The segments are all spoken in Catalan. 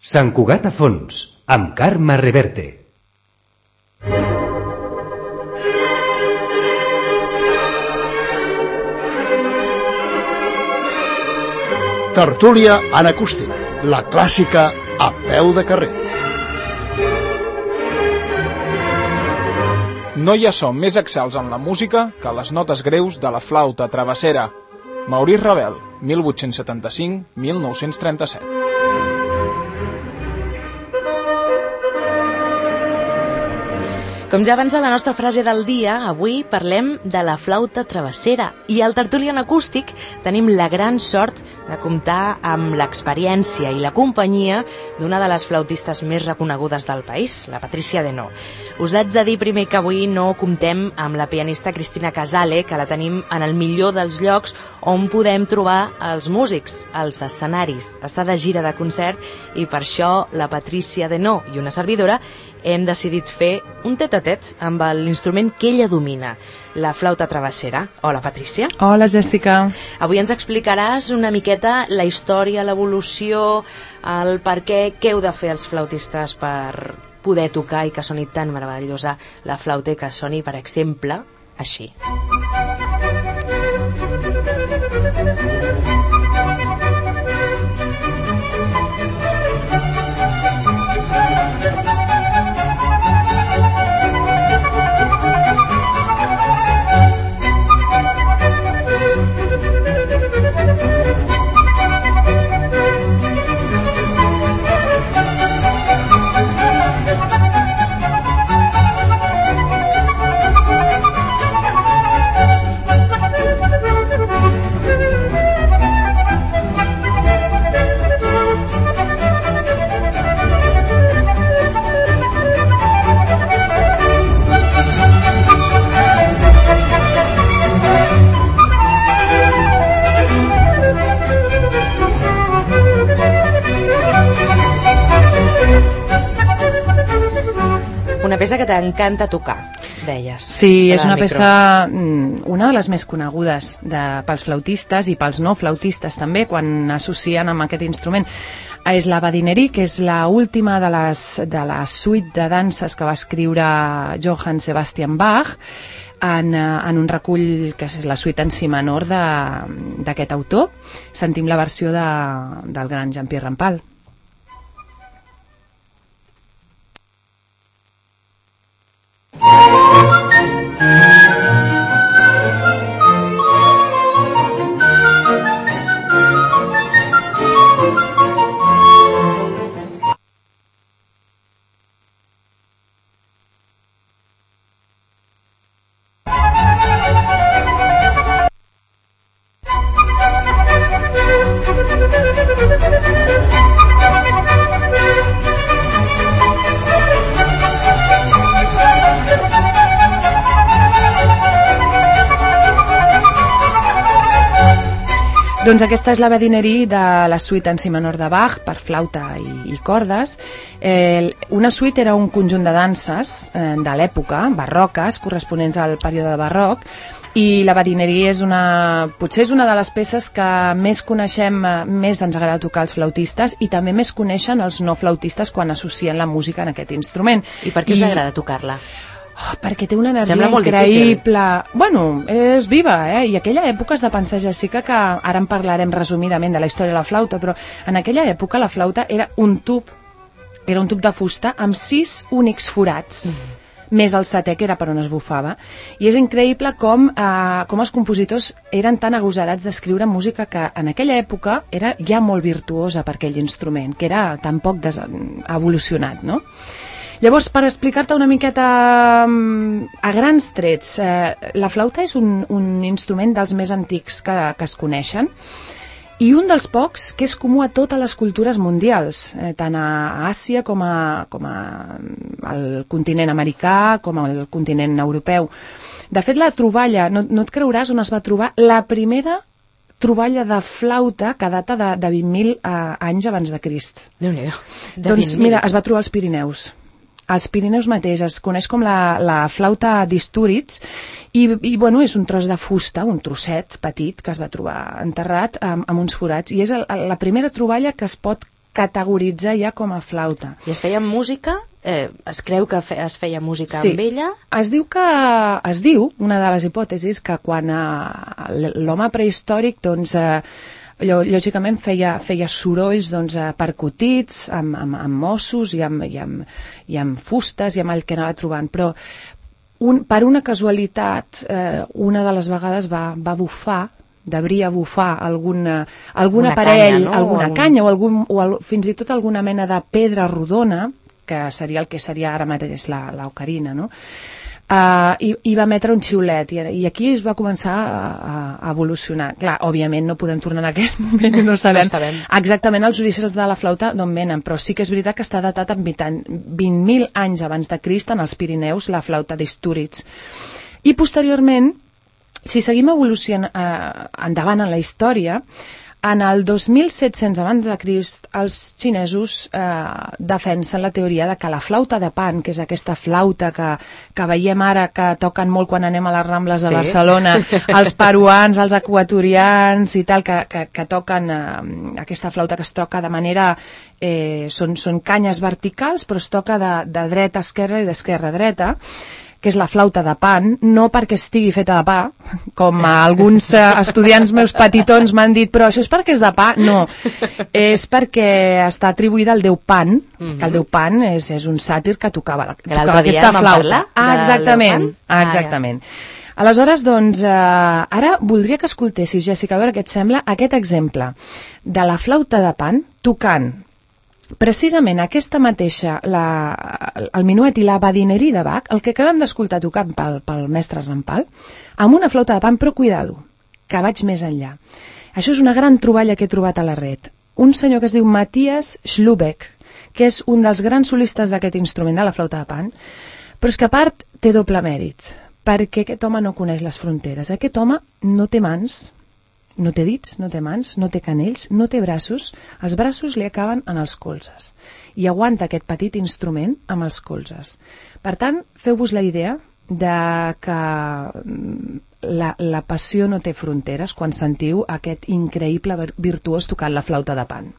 Sant Cugat a fons, amb Carme Reverte. Tertúlia en acústic, la clàssica a peu de carrer. No hi ha so més excels en la música que les notes greus de la flauta travessera. Maurice Ravel, 1875-1937. Com ja avança la nostra frase del dia, avui parlem de la flauta travessera i al Tertúlia en acústic tenim la gran sort de comptar amb l'experiència i la companyia d'una de les flautistes més reconegudes del país, la Patricia Denó. Us haig de dir primer que avui no comptem amb la pianista Cristina Casale, que la tenim en el millor dels llocs on podem trobar els músics, els escenaris. Està de gira de concert i per això la Patricia Denó i una servidora hem decidit fer un tet-a-tet amb l'instrument que ella domina, la flauta travessera. Hola, Patrícia. Hola, Jessica. Avui ens explicaràs una miqueta la història, l'evolució, el per què heu de fer els flautistes per poder tocar i que soni tan meravellosa la flauta i que soni, per exemple, així. Una peça que t'encanta tocar, deies. Sí, és una peça, una de les més conegudes pels flautistes i pels no flautistes també, quan associen amb aquest instrument. És la Badinerie, que és l'última de la suite de danses que va escriure Johann Sebastian Bach en un recull que és la suite en si menor d'aquest autor. Sentim la versió del gran Jean-Pierre Rampal. Doncs aquesta és la Badinerie de la suite en si menor de Bach per flauta i cordes. Una suite era un conjunt de danses de l'època, barroques, corresponents al període barroc, i la Badinerie potser és una de les peces que més coneixem, més ens agrada tocar els flautistes i també més coneixen els no flautistes quan associen la música en aquest instrument. I per què us agrada tocar-la? Perquè té una energia increïble. Bueno, és viva, I aquella època has de pensar, Jessica, que ara en parlarem resumidament de la història de la flauta, però en aquella època la flauta era un tub de fusta amb 6 únics forats, més el setè, que era per on es bufava. I és increïble com els compositors eren tan agosarats d'escriure música que en aquella època era ja molt virtuosa per aquell instrument, que era tan poc evolucionat, no? Llavors, per explicar-te una miqueta a grans trets, la flauta és un instrument dels més antics que es coneixen i un dels pocs que és comú a totes les cultures mundials, tant a Àsia com al continent americà, com al continent europeu. De fet, la troballa, no et creuràs on es va trobar la primera troballa de flauta que data de 20.000 anys abans de Crist. Déu-n'hi-do. Doncs mira, es va trobar als Pirineus. Als Pirineus mateix es coneix com la flauta d'Istúriz i bueno, és un tros de fusta, un trosset petit que es va trobar enterrat amb uns forats i és la primera troballa que es pot categoritzar ja com a flauta. I es feia música? Es creu que es feia música amb ella? Es diu, una de les hipòtesis, que quan l'home prehistòric, doncs, lògicament feia sorolls percutits amb mossos i amb fustes i amb el que anava trobant, però per una casualitat una de les vegades va bufar, devia bufar algun aparell, canya, no? Alguna canya o fins i tot alguna mena de pedra rodona, que seria el que seria ara mateix l'ocarina, no? I va emetre un xiulet i aquí es va començar a evolucionar. Clar, òbviament no podem tornar en aquell moment i no sabem exactament els orígens de la flauta d'on venen, però sí que és veritat que està datat en 20.000 anys abans de Crist en els Pirineus, la flauta d'Istúriz. I posteriorment, si seguim evolucionant endavant en la història, en el 2700 abans de Crist, els xinesos defensen la teoria de que la flauta de Pan, que és aquesta flauta que veiem ara que toquen molt quan anem a les Rambles de Barcelona, els peruans, els equatorians i tal, que toquen aquesta flauta que es toca de manera... són canyes verticals, però es toca de dreta a esquerra i d'esquerra a dreta, que és la flauta de Pan, no perquè estigui feta de pa, com alguns estudiants meus petitons m'han dit, però això és perquè és de pa? No, és perquè està atribuïda al déu Pan, que el déu Pan és un sàtir que tocava aquesta flauta. Exactament. Aleshores, doncs, ara voldria que escoltessis, Jessica, a veure què et sembla aquest exemple de la flauta de Pan tocant precisament aquesta mateixa, el minuet i la badinerí de Bach, el que acabem d'escoltar tocant pel mestre Rampal, amb una flauta de Pan, però cuidado, que vaig més enllà. Això és una gran troballa que he trobat a la red. Un senyor que es diu Matthias Schlubeck, que és un dels grans solistes d'aquest instrument de la flauta de Pan, però és que a part té doble mèrit, perquè aquest home no coneix les fronteres. Aquest home no té mans, no té dits, no té mans, no té canells, no té braços, els braços li acaben en els colzes i aguanta aquest petit instrument amb els colzes. Per tant, feu-vos la idea de que la passió no té fronteres quan sentiu aquest increïble virtuós tocant la flauta de Pan.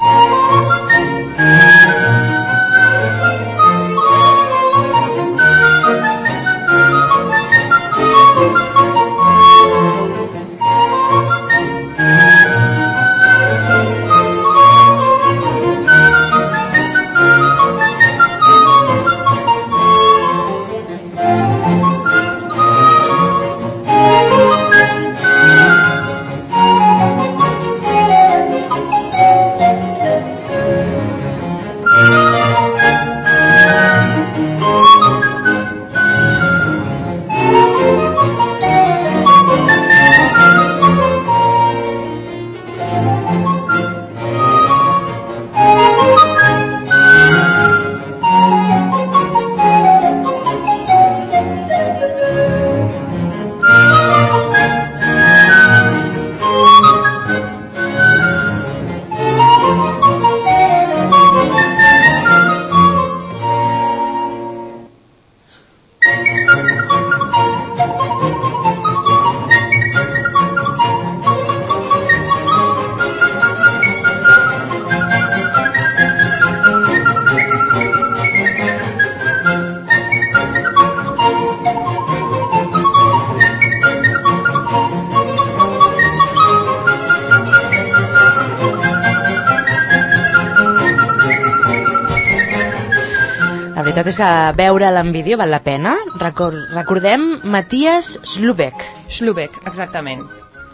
La veritat és que veure'l en vídeo val la pena. Recordem Matthias Schlubeck. Schlubeck, exactament.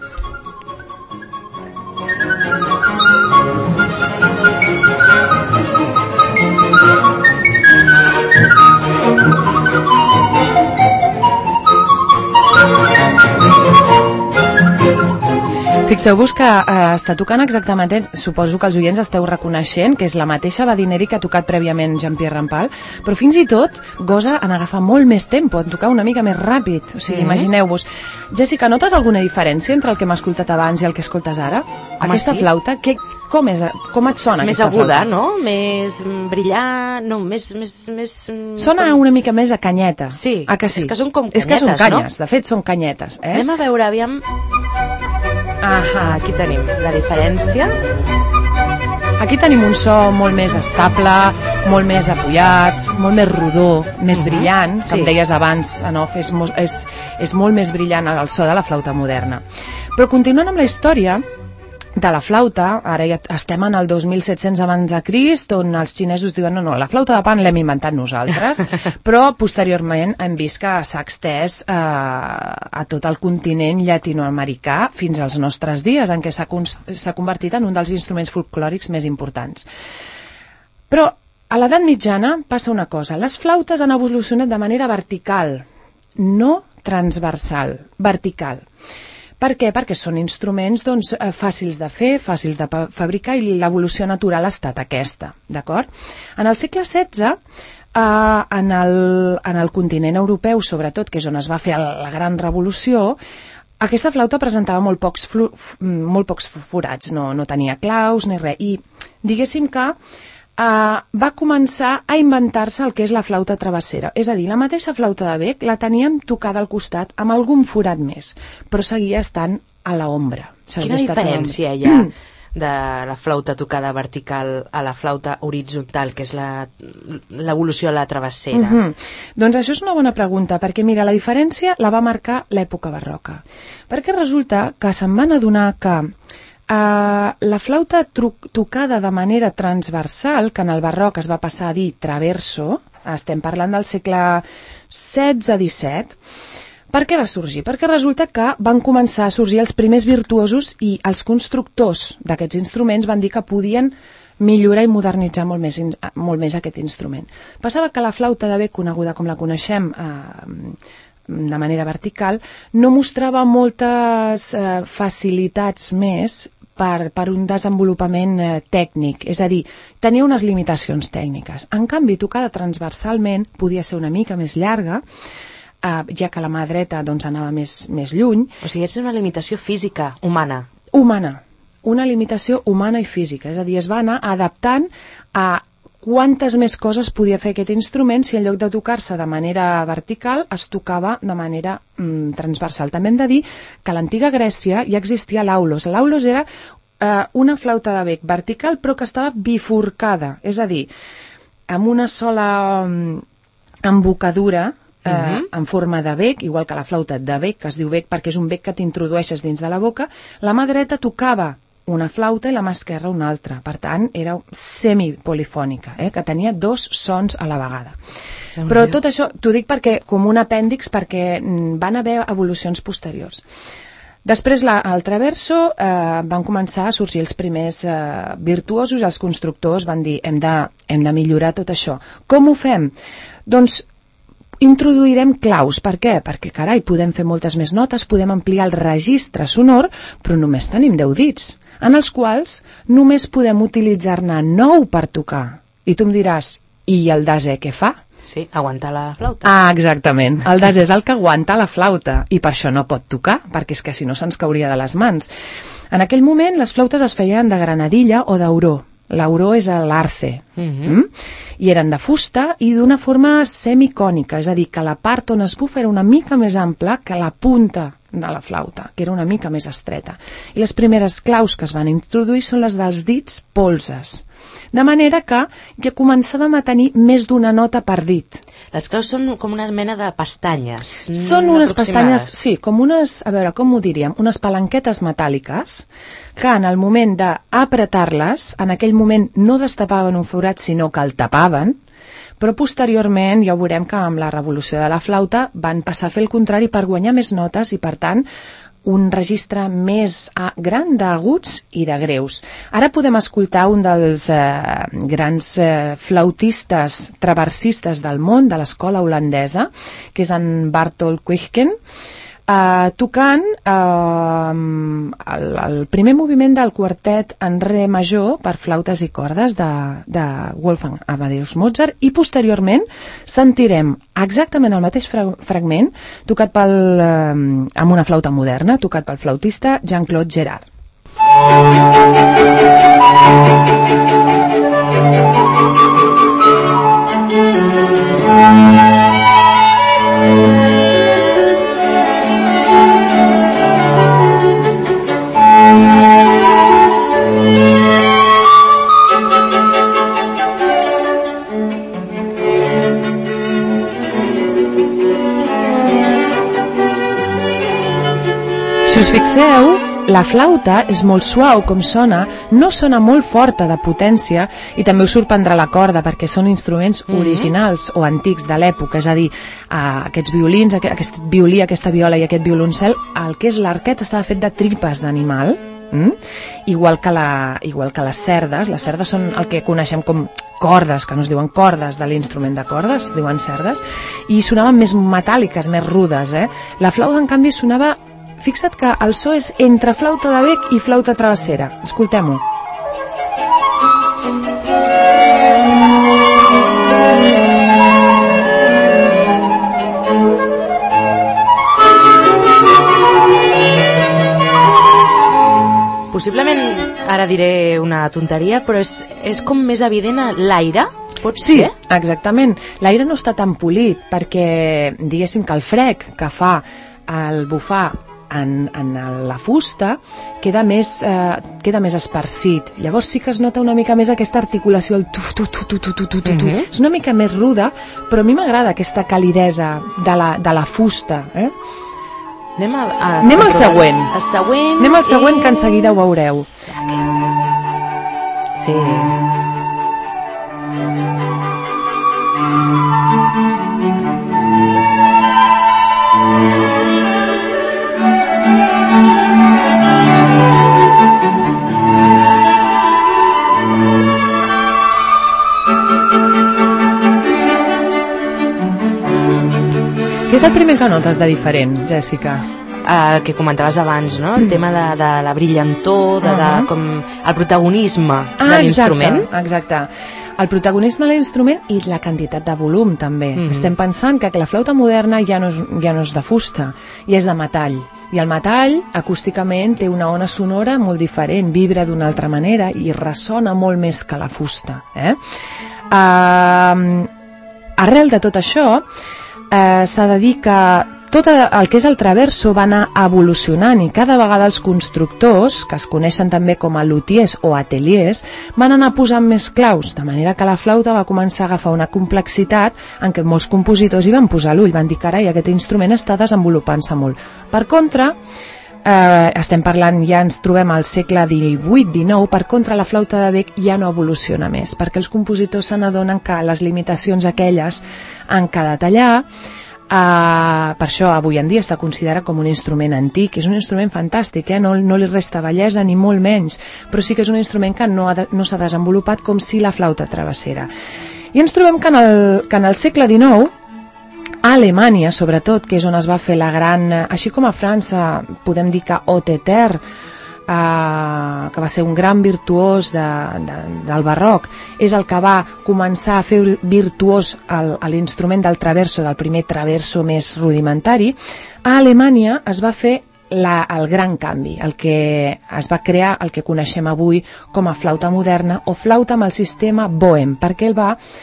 Fixeu-vos que està tocant exactament, suposo que els oients esteu reconeixent que és la mateixa badinerí que ha tocat prèviament Jean-Pierre Rampal, però fins i tot gosa en agafar molt més tempo, en tocar una mica més ràpid. O sigui, imagineu-vos. Jessica, notes alguna diferència entre el que hem escoltat abans i el que escoltes ara? Aquesta flauta, com et sona aquesta flauta? Més aguda, no? Més brillant, no, més... Sona una mica més a canyeta. Sí, és que són com canyetes, no? És que són canyes, de fet són canyetes. Anem a veure, aviam... Aquí tenim la diferència. Aquí tenim un so molt més estable, molt més apujat, molt més rodó, més brillant. Com deies abans, en off, és molt més brillant el so de la flauta moderna. Però continuant amb la història de la flauta, ara ja estem en el 2700 abans de Crist, on els xinesos diuen no, la flauta de pan l'hem inventat nosaltres, però posteriorment hem vist que s'ha extès a tot el continent llatinoamericà fins als nostres dies, en què s'ha convertit en un dels instruments folclòrics més importants. Però a l'edat mitjana passa una cosa, les flautes han evolucionat de manera vertical, no transversal, vertical. Per què? Perquè són instruments fàcils de fer, fàcils de fabricar i l'evolució natural ha estat aquesta, d'acord? En el segle XVI, en el continent europeu, sobretot, que és on es va fer la gran revolució, aquesta flauta presentava molt pocs forats, no tenia claus ni res, i diguéssim que va començar a inventar-se el que és la flauta travessera. És a dir, la mateixa flauta de bec la teníem tocada al costat amb algun forat més, però seguia estant a l'ombra. Quina diferència hi ha de la flauta tocada vertical a la flauta horitzontal, que és l'evolució a la travessera? Doncs això és una bona pregunta, perquè mira, la diferència la va marcar l'època barroca. Perquè resulta que se'n van adonar que la flauta tocada de manera transversal, que en el barroc es va passar a dir traverso, estem parlant del segle XVI-XVII, per què va sorgir? Perquè resulta que van començar a sorgir els primers virtuosos i els constructors d'aquests instruments van dir que podien millorar i modernitzar molt més aquest instrument. Passava que la flauta de bec, coneguda com la coneixem de manera vertical, no mostrava moltes facilitats més per un desenvolupament tècnic, és a dir, tenia unes limitacions tècniques. En canvi, tocada transversalment podia ser una mica més llarga, ja que la mà dreta anava més lluny. O sigui, és una limitació física, humana. Humana, una limitació humana i física, és a dir, es va anar adaptant a quantes més coses podia fer aquest instrument si en lloc de tocar-se de manera vertical es tocava de manera transversal. També hem de dir que a l'antiga Grècia ja existia l'aulos. L'aulos era una flauta de bec vertical però que estava bifurcada, és a dir, amb una sola embocadura en forma de bec, igual que la flauta de bec, que es diu bec perquè és un bec que t'introdueixes dins de la boca. La mà dreta tocava una flauta i la mà esquerra una altra. Per tant, era semipolifònica, que tenia dos sons a la vegada. Però tot això t'ho dic perquè com un apèndix, perquè van haver evolucions posteriors. Després, al traverso, van començar a sorgir els primers virtuosos i els constructors van dir hem de millorar tot això. Com ho fem? Doncs introduirem claus. Per què? Perquè, carai, podem fer moltes més notes, podem ampliar el registre sonor, però només tenim 10 dits, en els quals només podem utilitzar-ne 9 per tocar. I tu em diràs, i el desè què fa? Sí, aguantar la flauta. Exactament. El desè és el que aguanta la flauta i per això no pot tocar, perquè és que si no se'ns cauria de les mans. En aquell moment les flautes es feien de granadilla o d'auró. L'auró és l'arce. I eren de fusta i d'una forma semicònica, és a dir, que la part on es bufa era una mica més ampla que la punta de la flauta, que era una mica més estreta. I les primeres claus que es van introduir són les dels dits polzes. De manera que ja començàvem a tenir més d'una nota per dit. Les claus són com una mena de pestanyes. Són unes pestanyes, sí, com unes, a veure, com ho diríem, unes palanquetes metàl·liques que en el moment d'apretar-les, en aquell moment no destapaven un forat, sinó que el tapaven, però posteriorment ja veurem que amb la revolució de la flauta van passar a fer el contrari per guanyar més notes i, per tant, un registre més gran d'aguts i de greus. Ara podem escoltar un dels grans flautistes traversistes del món, de l'escola holandesa, que és en Barthold Kuijken, tocant el primer moviment del quartet en re major per flautes i cordes de Wolfgang Amadeus Mozart, i posteriorment sentirem exactament el mateix fragment tocat amb una flauta moderna, tocat pel flautista Jean-Claude Gerard. us fixeu, la flauta és molt suau com sona, no sona molt forta de potència i també us sorprendrà la corda perquè són instruments originals o antics de l'època, és a dir, aquests violins, aquest violí, aquesta viola i aquest violoncel, el que és l'arquet estava fet de tripes d'animal, igual que les cerdes són el que coneixem com cordes, que no es diuen cordes de l'instrument de cordes, es diuen cerdes, i sonaven més metàl·liques, més rudes, La flauta, en canvi, sonava... Fixa't que el so és entre flauta de bec i flauta travessera. Escoltem-ho. Possiblement, ara diré una tonteria, però és com més evident l'aire, pot ser? Sí, exactament. L'aire no està tan polit perquè, diguéssim que el frec que fa el bufar en la fusta queda més esparcit. Llavors sí que es nota una mica més aquesta articulació, el tuf, tuf, tuf, tuf, tuf, tuf, tuf. És una mica més ruda, però a mi m'agrada aquesta calidesa de la fusta. Anem al següent. Anem al següent, que en seguida ho veureu. Sí. Què és el primer que notes de diferent, Jèssica? Que comentaves abans, no? El tema de la brillantor, com el protagonisme de l'instrument. Exacte. El protagonisme de l'instrument i la quantitat de volum, també. Estem pensant que la flauta moderna ja no és de fusta, ja és de metall. I el metall, acústicament, té una ona sonora molt diferent, vibra d'una altra manera i ressona molt més que la fusta. Arrel de tot això, s'ha de dir que tot el que és el traverso va anar evolucionant i cada vegada els constructors, que es coneixen també com a luthiers o ateliers, van anar posant més claus, de manera que la flauta va començar a agafar una complexitat en què molts compositors hi van posar l'ull, van dir, carai, aquest instrument està desenvolupant-se molt. Per contra, estem parlant, ja ens trobem al segle XVIII-XIX, per contra la flauta de bec ja no evoluciona més, perquè els compositors se n'adonen que les limitacions aquelles han quedat allà. Per això avui en dia està considerat com un instrument antic. És un instrument fantàstic, no li resta bellesa ni molt menys, però sí que és un instrument que no s'ha desenvolupat com si la flauta travessera. I ens trobem que en el segle XIX, a Alemanya, sobretot, que és on es va fer la gran... Així com a França, podem dir que Oteter, que va ser un gran virtuós del barroc, és el que va començar a fer virtuós l'instrument del traverso, del primer traverso més rudimentari. A Alemanya es va fer el gran canvi, el que es va crear, el que coneixem avui com a flauta moderna o flauta amb el sistema Boehm, perquè el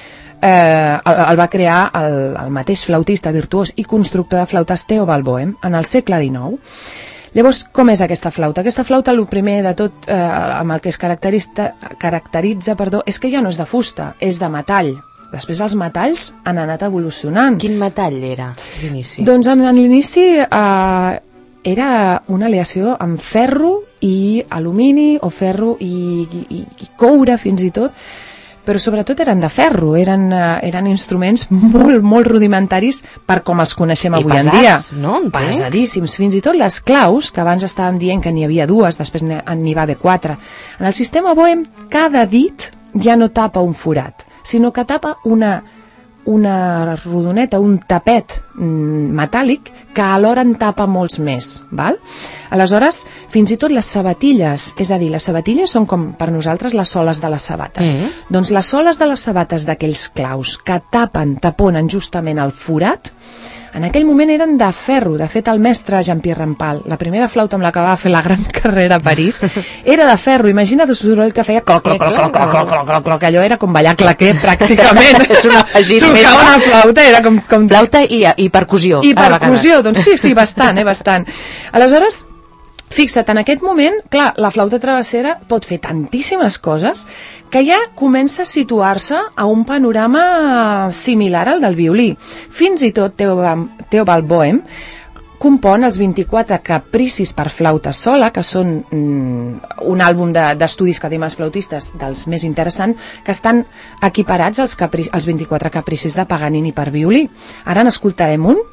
va crear el mateix flautista virtuós i constructor de flautes Theobald Boehm en el segle XIX. Llavors, com és aquesta flauta? Aquesta flauta, el primer de tot, amb el que es caracteritza, és que ja no és de fusta, és de metall. Després els metalls han anat evolucionant. Quin metall era l'inici? Doncs en l'inici era una aleació amb ferro i alumini, o ferro i coure fins i tot, però sobretot eren de ferro, eren instruments molt, molt rudimentaris per com els coneixem avui en dia. No? Pesadíssims. Fins i tot les claus, que abans estàvem dient que n'hi havia dues, després n'hi va haver 4. En el sistema Boehm, cada dit ja no tapa un forat, sinó que tapa una rodoneta, un tapet metàl·lic que alhora en tapa molts més, val? Aleshores, fins i tot les sabatilles, és a dir, les sabatilles són com per nosaltres les soles de les sabates. Doncs les soles de les sabates d'aquells claus que taponen justament el forat, en aquell moment eren de ferro. De fet, el mestre Jean-Pierre Rampal, la primera flauta amb la que va fer la gran carrera a París, era de ferro. Imagina't el soroll que feia cloc, cloc, cloc, cloc, cloc, cloc, cloc, cloc. Allò era com ballar claquer, pràcticament. Tocar una flauta era com... Flauta i percussió. I percussió, doncs sí, bastant, bastant. Aleshores, fixa't, en aquest moment, clar, la flauta travessera pot fer tantíssimes coses que ja comença a situar-se a un panorama similar al del violí. Fins i tot Theobald Boehm compon els 24 capricis per flauta sola, que són un àlbum d'estudis que tenim els flautistes dels més interessants, que estan equiparats als 24 capricis de Paganini per violí. Ara n'escoltarem un.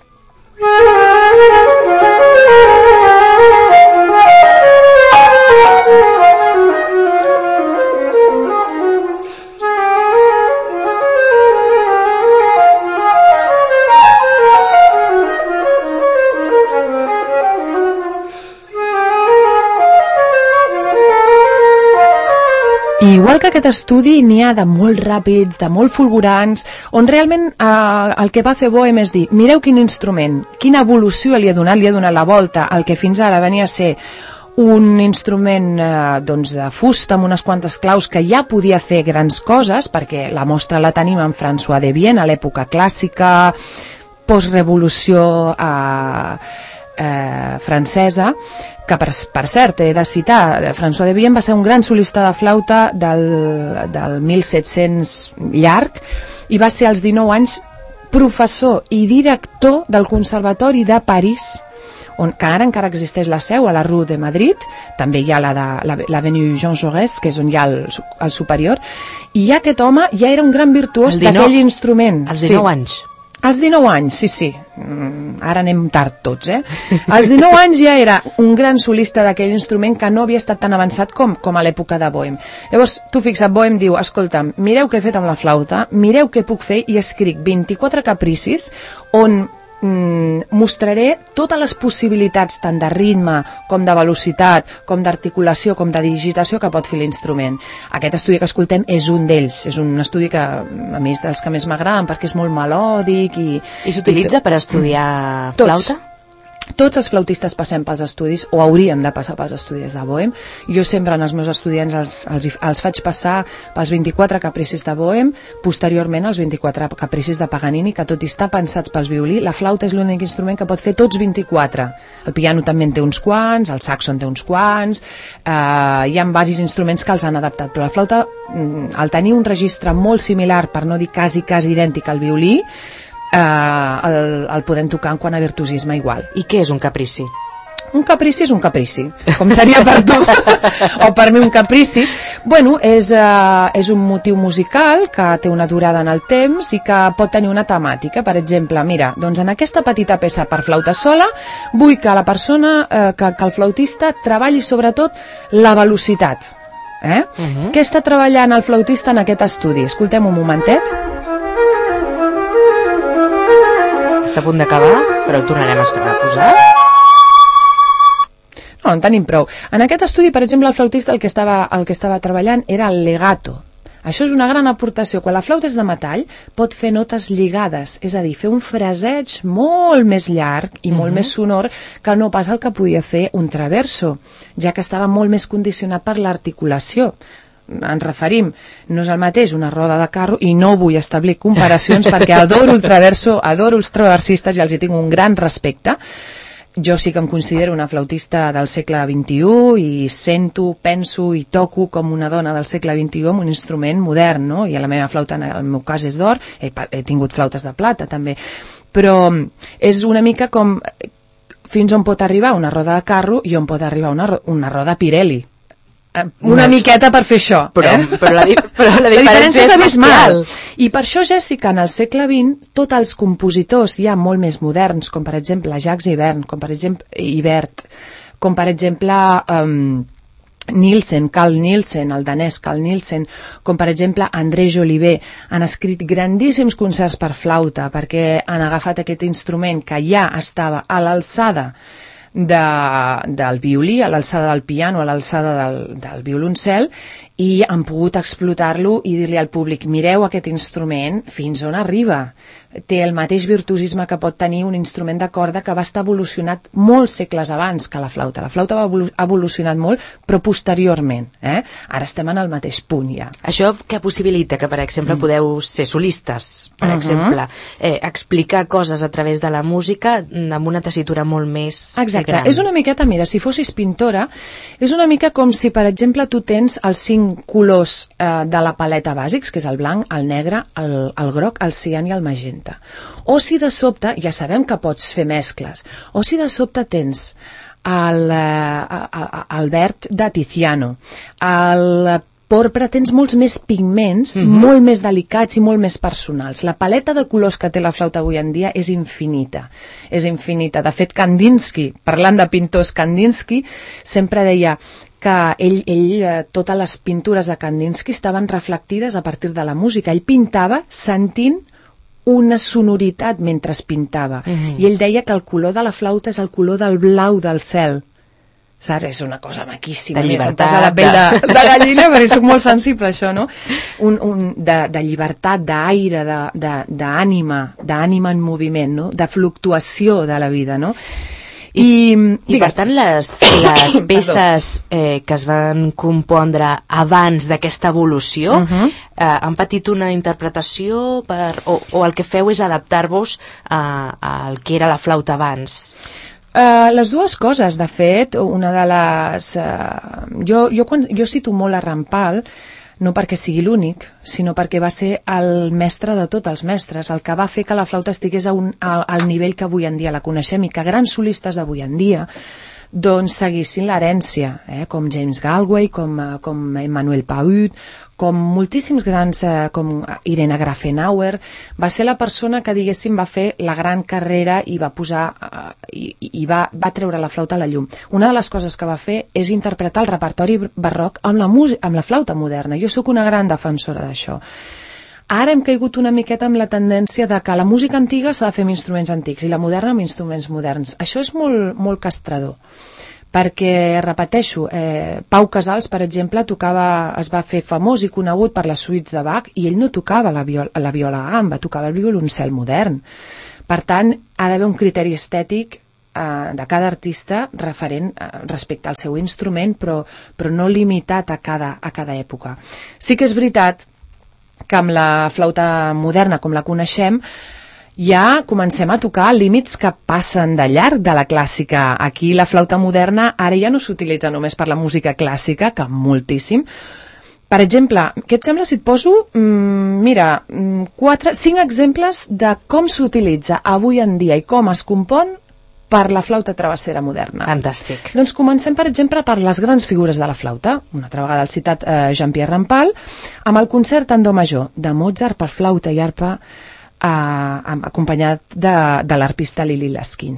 Igual que aquest estudi, n'hi ha de molt ràpids, de molt fulgurants, on realment el que va fer Boehm és dir, mireu quin instrument, quina evolució li ha donat la volta al que fins ara venia a ser un instrument de fusta amb unes quantes claus que ja podia fer grans coses, perquè la mostra la tenim en François Debienne, a l'època clàssica, postrevolució francesa, que per cert he de citar, François Debienne va ser un gran solista de flauta del 1700 llarg i va ser als 19 anys professor i director del Conservatori de París, que ara encara existeix la seu a la Rue de Madrid, també hi ha l'Avenue Jean Jaurès, que és on hi ha el superior, i aquest home ja era un gran virtuós d'aquell instrument. Als 19 anys. Als 19 anys, sí. Ara anem tard tots, Als 19 anys ja era un gran solista d'aquell instrument que no havia estat tan avançat com a l'època de Boehm. Llavors, tu fixa't, Boehm diu, escolta'm, mireu què he fet amb la flauta, mireu què puc fer, i escric 24 capricis on mostraré totes les possibilitats tant de ritme com de velocitat, com d'articulació, com de digitació que pot fer l'instrument. Aquest estudi que escoltem és un d'ells, és un estudi que a mi és dels que més m'agraden perquè és molt melòdic i s'utilitza per estudiar flauta? Tots els flautistes passem pels estudis, o hauríem de passar pels estudis de Boehm. Jo sempre als meus estudiants els faig passar pels 24 capricis de Boehm, posteriorment els 24 capricis de Paganini, que tot i estar pensats pels violí, la flauta és l'únic instrument que pot fer tots 24. El piano també en té uns quants, el saxo en té uns quants, hi ha diversos instruments que els han adaptat, però la flauta, al tenir un registre molt similar, per no dir quasi idèntic al violí, el podem tocar en quant a virtuosisme igual. I què és un caprici? Un caprici és un caprici, com seria per tu o per mi un caprici. Bueno, és un motiu musical que té una durada en el temps i que pot tenir una temàtica. Per exemple, mira, doncs en aquesta petita peça per flauta sola vull que la persona, que el flautista treballi sobretot la velocitat. Què està treballant el flautista en aquest estudi? Escoltem un momentet. Està a punt d'acabar, però el tornarem a posar. No, en tenim prou. En aquest estudi, per exemple, el flautista el que estava treballant era el legato. Això és una gran aportació. Quan la flauta és de metall, pot fer notes lligades, és a dir, fer un fraseig molt més llarg i molt més sonor que no pas el que podia fer un traverso, ja que estava molt més condicionat per l'articulació. Ens referim, no és el mateix una roda de carro, i no vull establir comparacions perquè adoro el traverso, adoro els traversistes i els hi tinc un gran respecte. Jo sí que em considero una flautista del segle XXI i sento, penso i toco com una dona del segle XXI amb un instrument modern, no? I la meva flauta, en el meu cas, és d'or, he tingut flautes de plata també, però és una mica com fins on pot arribar una roda de carro i on pot arribar una roda Pirelli. Una miqueta per fer això, però la diferència és abismal. I per això, Jessica, en el segle XX tots els compositors ja molt més moderns, com per exemple Jacques Ibert, com per exemple Nielsen, Carl Nielsen, el danès Carl Nielsen, com per exemple André Jolivet, han escrit grandíssims concerts per flauta perquè han agafat aquest instrument que ja estava a l'alçada del violí, a l'alçada del piano, a l'alçada del violoncel, i han pogut explotar-lo i dir-li al públic, mireu aquest instrument fins on arriba. Té el mateix virtuosisme que pot tenir un instrument de corda que va estar evolucionat molts segles abans que la flauta. La flauta va evolucionat molt, però posteriorment. Ara estem en el mateix punt ja. Això què possibilita? Que, per exemple, podeu ser solistes, per exemple, explicar coses a través de la música amb una tessitura molt més gran. És una miqueta, mira, si fossis pintora, és una mica com si, per exemple, tu tens els 5 colors de la paleta bàsics, que és el blanc, el negre, el groc, el cian i el magenta. O si de sobte, ja sabem que pots fer mescles, o si de sobte tens el verd de Tiziano, el porpra, tens molts més pigments, molt més delicats i molt més personals. La paleta de colors que té la flauta avui en dia és infinita. És infinita. De fet, Kandinsky, parlant de pintors, Kandinsky sempre deia que ell totes les pintures de Kandinsky estaven reflectides a partir de la música. Ell pintava sentint una sonoritat mentre es pintava. I ell deia que el color de la flauta és el color del blau del cel. Saps? És una cosa maquíssima. De llibertat. La pell de gallina, perquè soc molt sensible a això, no? De llibertat, d'aire, d'ànima en moviment, no? De fluctuació de la vida, no? I per tant, les peces que es van compondre abans d'aquesta evolució han patit una interpretació o el que feu és adaptar-vos al que era la flauta abans? Les dues coses, de fet, una de les... Jo cito molt a Rampal, no perquè sigui l'únic, sinó perquè va ser el mestre de tots els mestres, el que va fer que la flauta estigués al nivell que avui en dia la coneixem i que grans solistes d'avui en dia doncs seguissin l'herència, com James Galway, com Emmanuel Pahud, com moltíssims grans, com Irene Grafenauer. Va ser la persona que, diguéssim, va fer la gran carrera i va posar i va treure la flauta a la llum. Una de les coses que va fer és interpretar el repertori barroc amb la flauta moderna. Jo sóc una gran defensora d'això. Ara hem caigut una miqueta amb la tendència de que la música antiga s'ha de fer amb instruments antics i la moderna amb instruments moderns. Això és molt, molt castrador, perquè, repeteixo, Pau Casals, per exemple, es va fer famós i conegut per les suites de Bach i ell no tocava la viola a gamba, tocava el violoncel modern. Per tant, ha d'haver un criteri estètic de cada artista referent respecte al seu instrument, però no limitat a cada època. Sí que és veritat que amb la flauta moderna, com la coneixem, ja comencem a tocar límits que passen de llarg de la clàssica. Aquí la flauta moderna ara ja no s'utilitza només per la música clàssica, que moltíssim. Per exemple, què et sembla si et poso, 5 exemples de com s'utilitza avui en dia i com es compon per la flauta travessera moderna. Fantàstic. Doncs comencem, per exemple, per les grans figures de la flauta. Una altra vegada el citat Jean-Pierre Rampal, amb el concert en do major de Mozart per flauta i arpa, acompanyat de l'arpista Lili Laskin.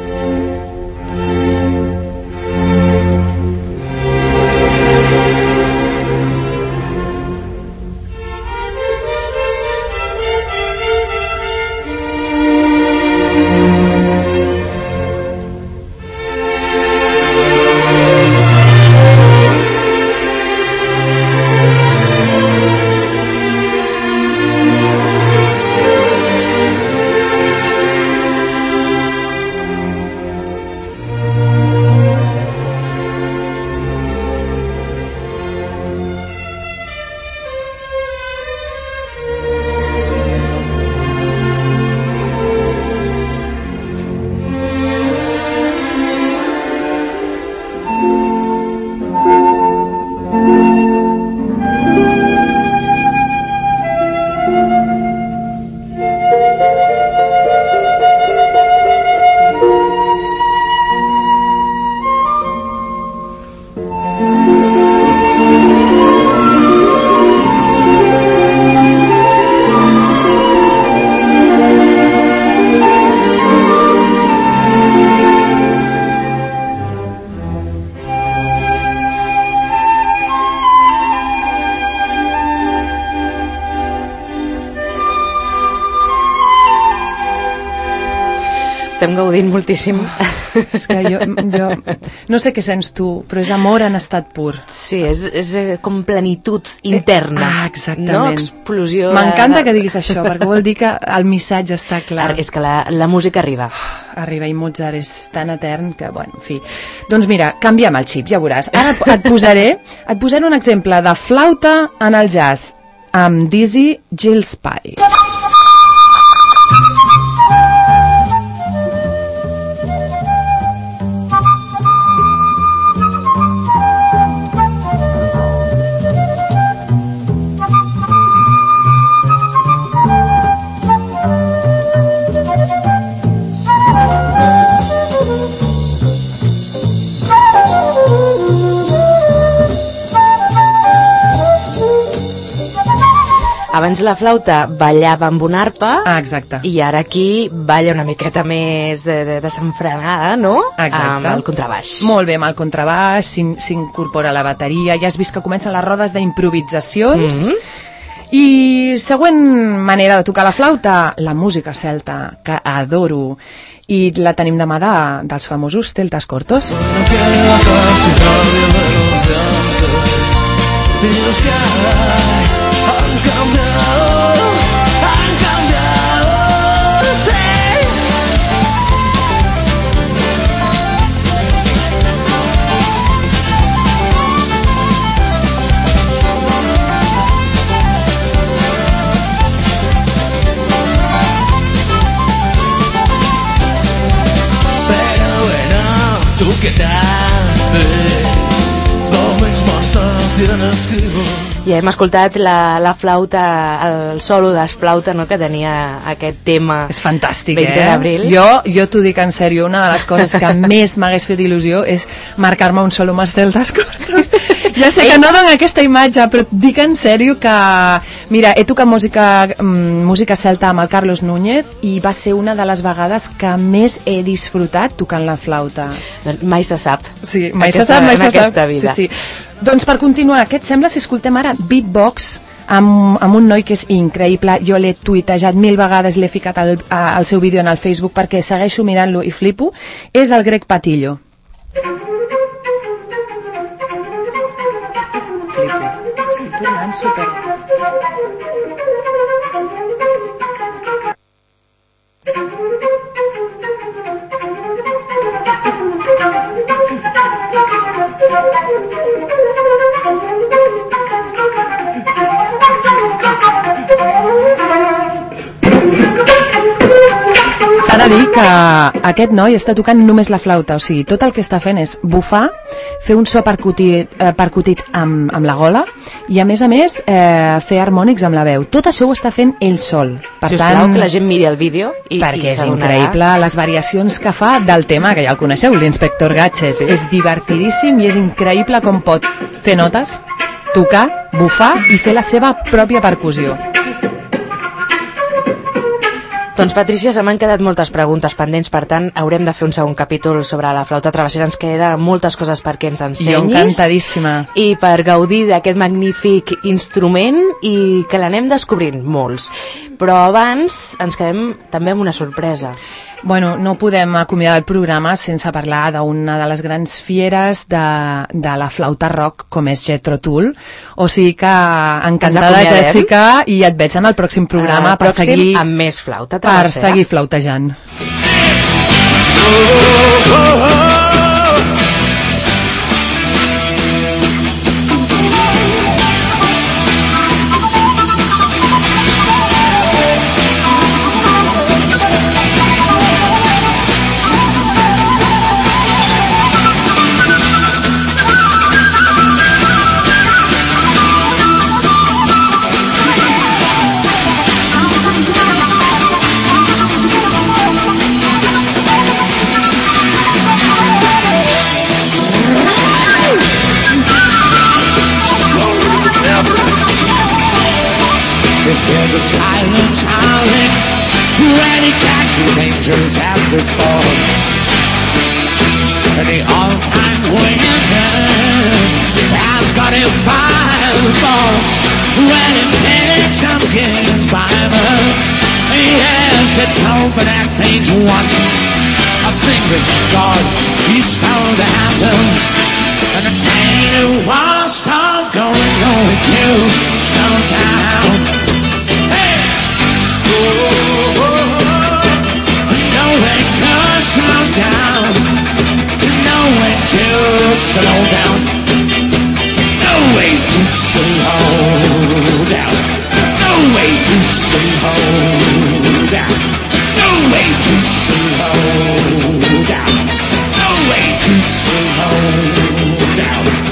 Estem gaudint moltíssim. És que jo no sé què sents tu, però és amor en estat pur. Sí, és com plenitud interna. Exactament. No? Explosió. M'encanta que diguis això, perquè vol dir que el missatge està clar. És que la música arriba. Arriba, i Mozart és tan etern que, bueno, en fi. Doncs mira, canviem el xip, ja veuràs. Ara et posaré un exemple de flauta en el jazz amb Dizzy Gillespie. abans la flauta ballava amb una arpa. Exacte. I ara aquí balla una miqueta més desenfrenada, no? Exacte. Amb el contrabaix. Molt bé, amb el contrabaix s'incorpora la bateria, ja has vist que comencen les rodes d'improvisacions. I següent manera de tocar la flauta, la música celta, que adoro. I la tenim de mà dels famosos Celtas Cortos. No queda casi nadie de los de antes, y los que hay han cambiado, sí. ¿Tú qué tal? Lo mismo hasta tienes que ir. Ja hem escoltat la flauta, el solo d'esflauta, no?, que tenia aquest tema. És fantàstic, 20 d'abril. Jo t'ho dic en sèrio, una de les coses que més m'hagués fet il·lusió és marcar-me un solo amb els Celtas Cortos. Ja sé que no dona aquesta imatge, però dic en sèrio que... Mira, he tocat música celta amb el Carlos Núñez i va ser una de les vegades que més he disfrutat tocant la flauta. Mai se sap. Sí, mai se sap. En aquesta vida. Sí. Doncs per continuar, què et sembla si escoltem ara Beatbox amb un noi que és increïble? Jo l'he tuitejat 1000 vegades, l'he ficat al seu vídeo en el Facebook perquè segueixo mirant-lo i flipo. És el Greg Patillo. Flipo. Estic tornant super... S'ha de dir que aquest noi està tocant només la flauta, o sigui, tot el que està fent és bufar, fer un so percutit amb la gola i a més fer harmònics amb la veu. Tot això ho està fent ell sol. Per tant, que la gent miri el vídeo perquè és increïble les variacions que fa del tema, que ja el coneixeu, l'Inspector Gadget. Sí. És divertidíssim i és increïble com pot fer notes, tocar, bufar i fer la seva pròpia percussió. Doncs, Patrícia, se m'han quedat moltes preguntes pendents, per tant, haurem de fer un segon capítol sobre la flauta travessera. Ens queda moltes coses perquè ens ensenyis. Jo encantadíssima. I per gaudir d'aquest magnífic instrument i que l'anem descobrint molts. Però abans ens quedem també amb una sorpresa. Bueno, no podem acomiadar el programa sense parlar d'una de les grans fieres de la flauta rock, com és Jethro Tull. O sigui que encantada, Jessica, i et veig en el pròxim programa per seguir amb més flauta travessera. Per seguir flautejant. There's a silent howling when he catches angels as they fall. And the all-time winner has got him by the balls when he picks up his Bible. Yes, it's over at page 1. A thing with God, he's found to happen. And the day it was start going to slow down. Slow down, no way to slow down, no way to slow down, no way to slow down, no way to slow down, no way to slow down.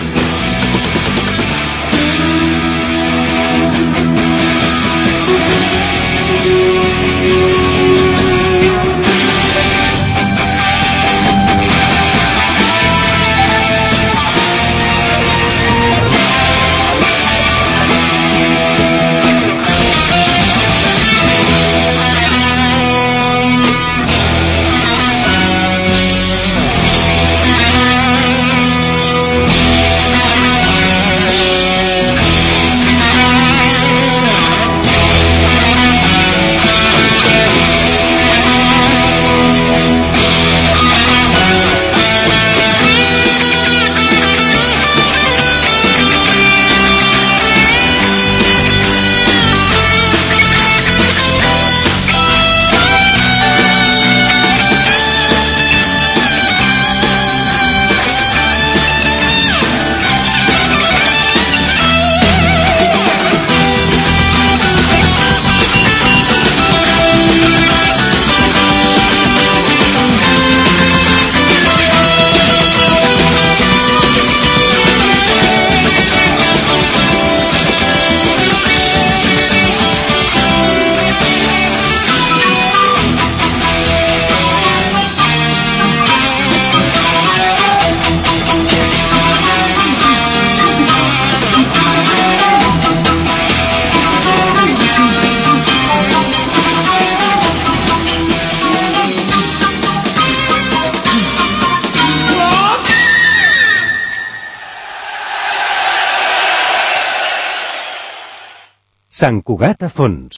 Sant Cugat a Fons.